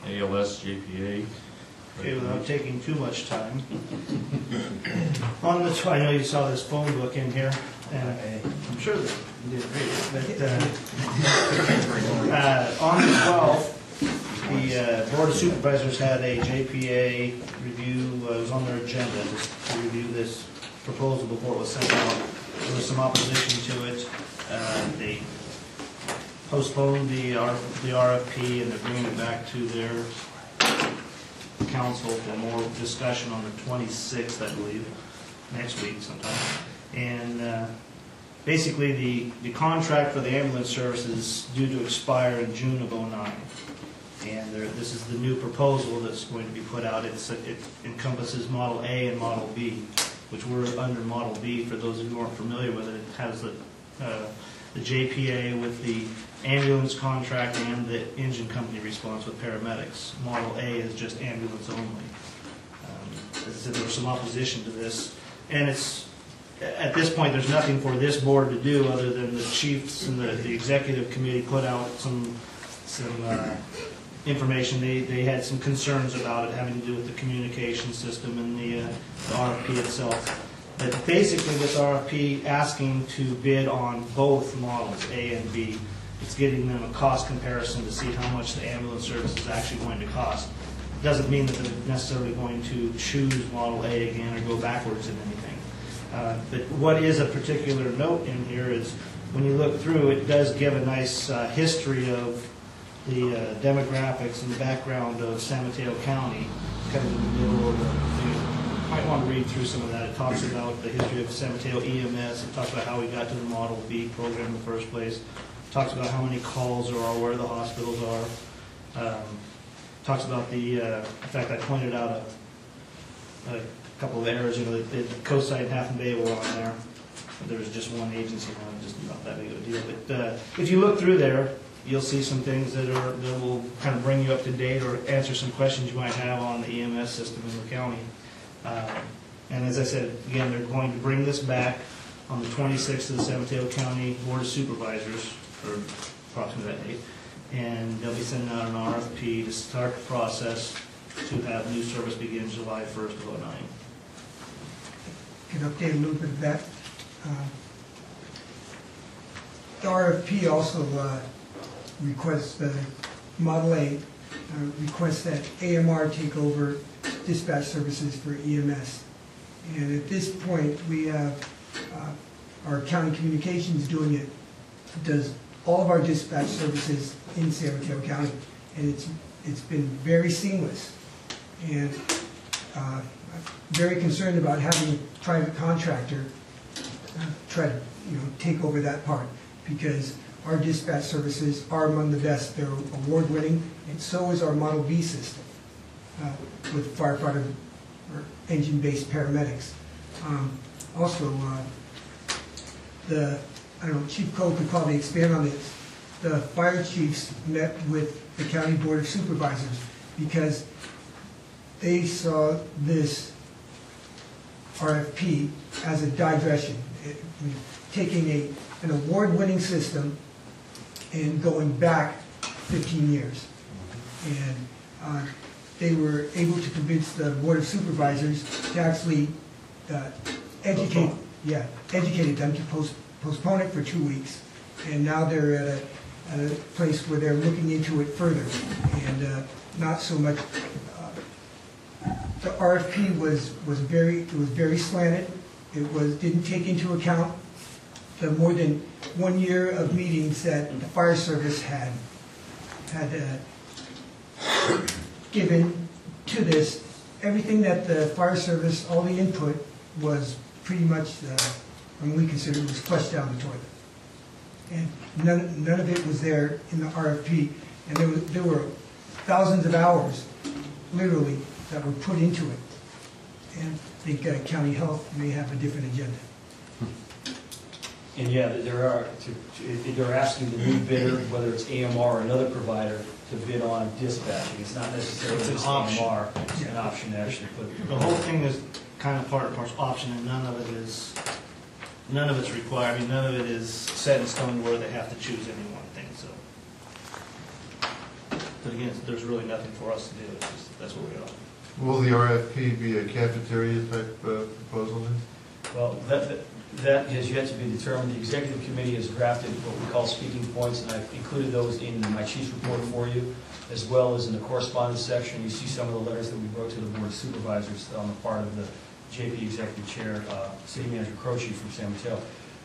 ALS, JPA. Okay, without taking too much time. On the, I know you saw this phone book in here, and I'm sure that you did read it, but on the 12th, the Board of Supervisors had a JPA review, it was on their agenda to review this proposal before it was sent out. There was some opposition to it. They postponed the RFP and they're bringing it back to their council for more discussion on the 26th, I believe, next week sometime. And basically the contract for the ambulance service is due to expire in June of '09. And this is the new proposal that's going to be put out. It encompasses Model A and Model B, which we're under Model B. For those who aren't familiar with it, it has the JPA with the ambulance contract and the engine company response with paramedics. Model A is just ambulance only. As I said, there was some opposition to this, and it's at this point there's nothing for this board to do other than the chiefs and the executive committee put out some information. They had some concerns about it having to do with the communication system and the RFP itself. But basically this RFP asking to bid on both models, A and B. It's getting them a cost comparison to see how much the ambulance service is actually going to cost. It doesn't mean that they're necessarily going to choose Model A again or go backwards in anything. But what is a particular note in here is when you look through, it does give a nice history of the demographics and the background of San Mateo County, kind of in the middle of the thing. You might want to read through some of that. It talks about the history of San Mateo EMS. It talks about how we got to the Model B program in the first place. It talks about how many calls there are, where the hospitals are. Talks about the fact I pointed out a couple of errors. You know, the Coast Side and Half and Bay were on there. There was just one agency now, just not that big of a deal. But if you look through there, you'll see some things that will kind of bring you up to date or answer some questions you might have on the EMS system in the county. And as I said, again, they're going to bring this back on the 26th to the San Mateo County Board of Supervisors, or approximately that date, and they'll be sending out an RFP to start the process to have new service begin July 1st of '09. Can update a little bit of that. The RFP also requests Model A requests that AMR take over dispatch services for EMS. And at this point, we have our county communications doing it, does all of our dispatch services in San Mateo County, and it's been very seamless. And I'm very concerned about having a private contractor try to take over that part, because our dispatch services are among the best. They're award-winning, and so is our Model B system with firefighter or engine-based paramedics. Also, I don't know, Chief Cole could probably expand on this. The fire chiefs met with the County Board of Supervisors because they saw this RFP as a digression, taking an award-winning system and going back 15 years. And they were able to convince the Board of Supervisors to actually educate them to postpone it for 2 weeks. And now they're at a place where they're looking into it further. And not so much, the RFP was very slanted. It didn't take into account the more than 1 year of meetings that the fire service had given to this. Everything that the fire service, all the input was pretty much, we considered was flushed down the toilet. And none of it was there in the RFP. And there were thousands of hours, literally, that were put into it. And I think County Health may have a different agenda. And yeah, they're asking the new bidder, whether it's AMR or another provider, to bid on dispatching. It's not necessarily It's an just option. AMR. It's an option to actually put. The whole thing is kind of part and parcel option, and none of it's required. I mean, none of it is set in stone where they have to choose any one thing. So But again, there's really nothing for us to do, it's just, that's what we are. Will the RFP be a cafeteria type proposal then? Well, that has yet to be determined. The executive committee has drafted what we call speaking points, and I've included those in my chief's report for you, as well as in the correspondence section. You see some of the letters that we wrote to the board of supervisors on the part of the JP Executive Chair, City Manager Croce from San Mateo.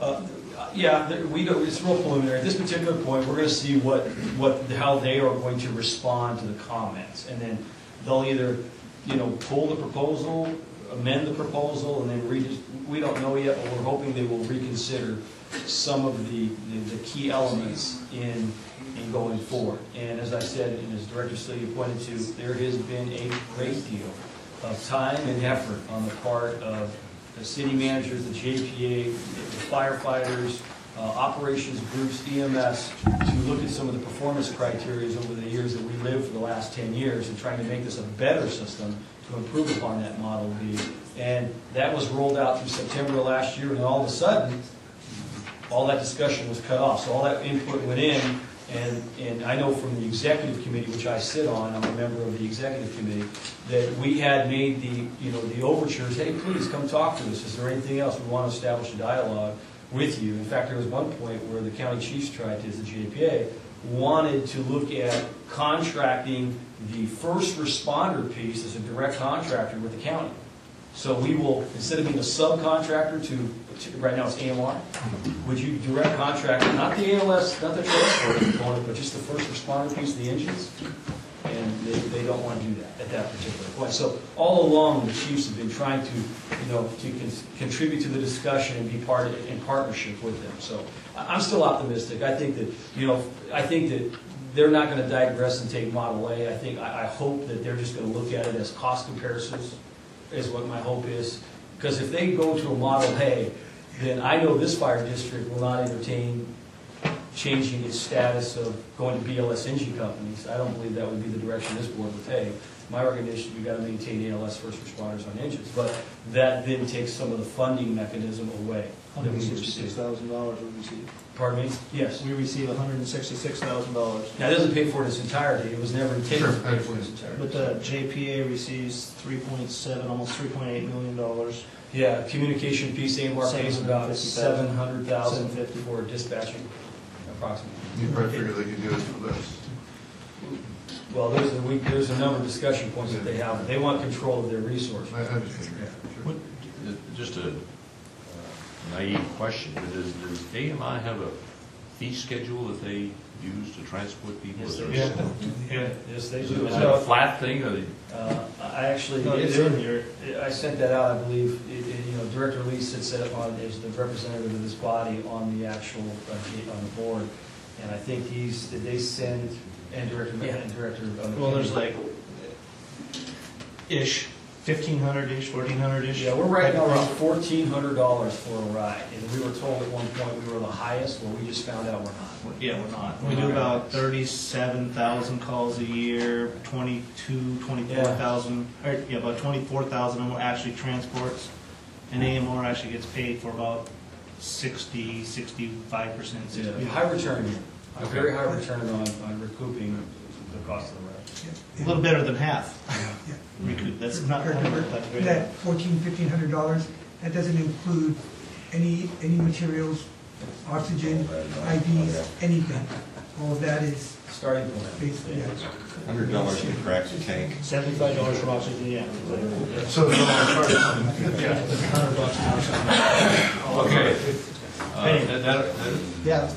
It's real preliminary. At this particular point, we're going to see how they are going to respond to the comments, and then they'll either, pull the proposal, amend the proposal, and then we don't know yet, but we're hoping they will reconsider some of the key elements in going forward. And as I said, and as Director Celia pointed to, there has been a great deal of time and effort on the part of the city managers, the JPA, the firefighters, operations groups, EMS, to look at some of the performance criteria over the years that we lived for the last 10 years and trying to make this a better system to improve upon that Model B. And that was rolled out through September of last year, and all of a sudden, all that discussion was cut off. So all that input went in, and I know from the executive committee, which I sit on, I'm a member of the executive committee, that we had made the overtures, hey, please come talk to us. Is there anything else? We want to establish a dialogue with you. In fact, there was one point where the county chiefs tried to, as the JPA, wanted to look at contracting the first responder piece as a direct contractor with the county. So we will, instead of being a subcontractor to right now it's AMR, would you direct contract, not the ALS, not the transport component, but just the first responder piece, the engines? And they don't want to do that at that particular point. So all along, the chiefs have been trying to, contribute to the discussion and be part of it in partnership with them. So I'm still optimistic. I think that, they're not going to digress and take Model A. I hope that they're just going to look at it as cost comparisons, is what my hope is. Because if they go to a Model A, then I know this fire district will not entertain changing its status of going to BLS engine companies. I don't believe that would be the direction this board would take. My recommendation, we've got to maintain ALS first responders on engines. But that then takes some of the funding mechanism away. $166,000 we received. Pardon me? Yes. We received $166,000. Now, it doesn't pay for it in its entirety. It was never intended to pay for it in its entirety. But the JPA receives 3.7, almost $3.8 million. Yeah, communication piece, AMR pays about $750,000 $700,000 for dispatching, approximately. You probably figure they could do it for less. Well, there's a number of discussion points that they have. They want control of their resources. I understand. Sure. Just a naive question, but does AMI have a fee schedule that they use to transport people? Yes, Is they there do. a- Yes, they Is do. it a flat thing, or I actually, No, it's in here. I sent that out, I believe. Director Lee sits as the representative of this body on the actual, on the board. And I think did they send, and Director, and Director. Well, there's ish, 1,500-ish, 1,400-ish. Yeah, we're right now around $1,400 for a ride. And we were told at one point we were the highest, well, we just found out we're not. Yeah, we're not. We do about 37,000 calls a year, 24,000, about 24,000 of them are actually transports. And AMR actually gets paid for about 60, 65%. High return, a very high return on recouping the cost of the ride. A little better than half. Yeah. Recoup, that's not Remember great. that $1,400, that doesn't include any materials, oxygen, IVs, anything. All of that is Starting point. basically, yeah. $100 to crack the tank. $75 for oxygen, yeah. So, $100 for oxygen. Okay. Yeah.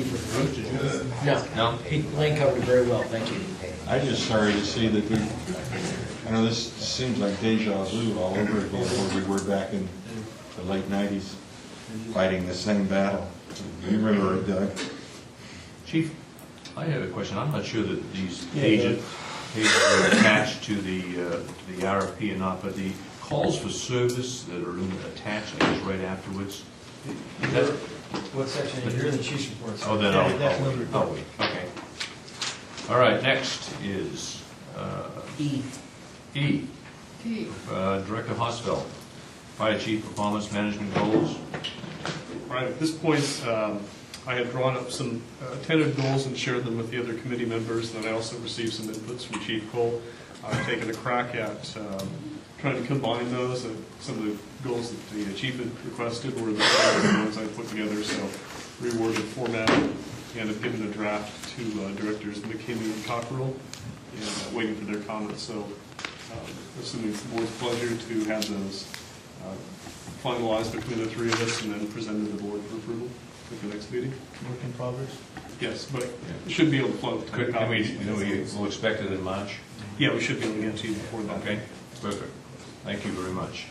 No? Lane covered it very well, thank you. I'm just sorry to see that I know this seems like deja vu all over again, where we were back in the late 90s fighting the same battle. You remember it, Doug? Chief, I have a question. I'm not sure that these pages are attached to the RFP or not, but the calls for service that are attached, I guess, right afterwards. Is that, What section? You're in the chief's reports. oh, then That's I'll another report. wait. Okay. All right, next is E. E. Director Hosfeld, Fire Chief Performance Management Goals. Right, at this point, I had drawn up some tentative goals and shared them with the other committee members, and then I also received some inputs from Chief Cole. I've taken a crack at trying to combine those. Some of the goals that the chief had requested were the ones I put together, so reworded format, and I've given a draft to Directors McKinney and Cockrell, and waiting for their comments. So assuming it's the board's pleasure to have those finalized between the three of us and then presented to the board for approval at the next meeting. Work in progress. Yes, but it should be able to float. Can we'll expect it in March? Yeah, we should be able to get to you before that. Okay, perfect. Thank you very much.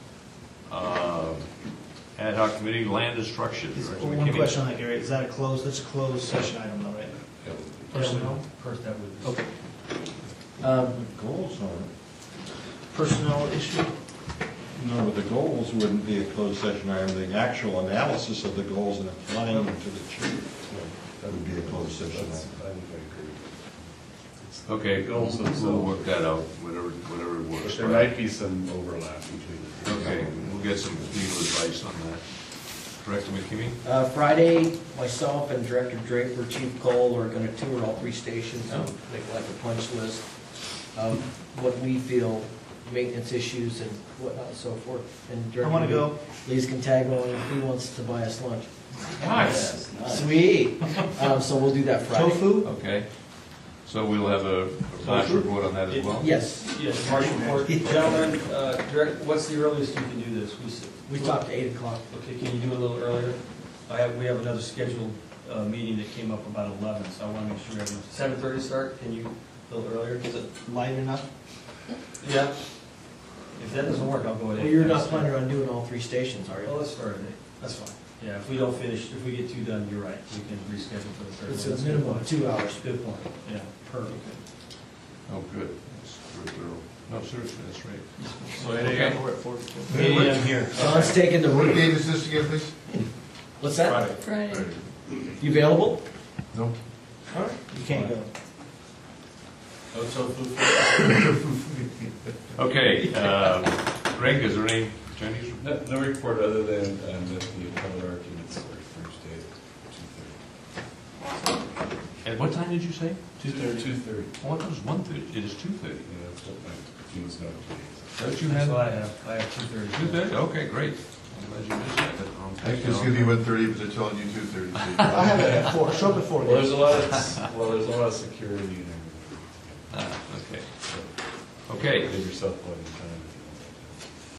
Ad hoc committee, land destruction. Director One McKinney. question on that, Gary, is that a closed, that's a closed session item though, right? Personnel? First, that would. Okay. Goals are, Personnel issue? no, but the goals wouldn't be a closed session item. The actual analysis of the goals and applying them to the chief, that would be a closed session item. Okay, we'll work that out, whatever works. But there might be some overlap between the two. Okay, we'll get some legal advice on that. Director McKinney? Friday, myself and Director Draper, Chief Cole are going to tour all three stations and make like a punch list of what we feel maintenance issues and whatnot and so forth. And I wanna go. Lise can tag along if he wants to buy us lunch. Nice. Sweet. So we'll do that Friday. Tofu? Okay. So we'll have a flash report on that as well? Yes. Yes, March report. Gentlemen, what's the earliest you can do this? We talked 8 o'clock. Okay, can you do it a little earlier? We have another scheduled meeting that came up about 11, so I want to make sure everyone's, 7:30 start, can you a little earlier? Is it? Light enough? Yeah. If that doesn't work, I'll go at 8. Well, you're not planning on doing all three stations, are Well, you? let's start at 8. That's fine. Yeah, if we don't finish, if we get 2 done, you're right. We can reschedule for the third. It's one. a minimum of 2 hours. Good point. Yeah. Perfect. Oh, good. That's very thorough. No, seriously, that's right. So 8 Okay. a.m. 8 a.m. here. John's taking the What room. date is this again, please? What's that? Friday. You available? No. You can't go. No tofu. Okay, Greg, is there any Chinese? No report other than that the appellate arguments are Thursday at 2:30. At what time did you say? 2:30. 2:30. Oh, I thought it was 1:30. It is 2:30. Yeah, that's what my team's notified. Don't you That's have? what I have. I have 2:30. 2:30? Okay, great. I'm glad you missed that. I think it's gonna be 1:30, but they're telling you 2:30. I have it at 4, show up at 4. Well, there's a lot of security and everything. Okay. Okay. Give yourself plenty of time.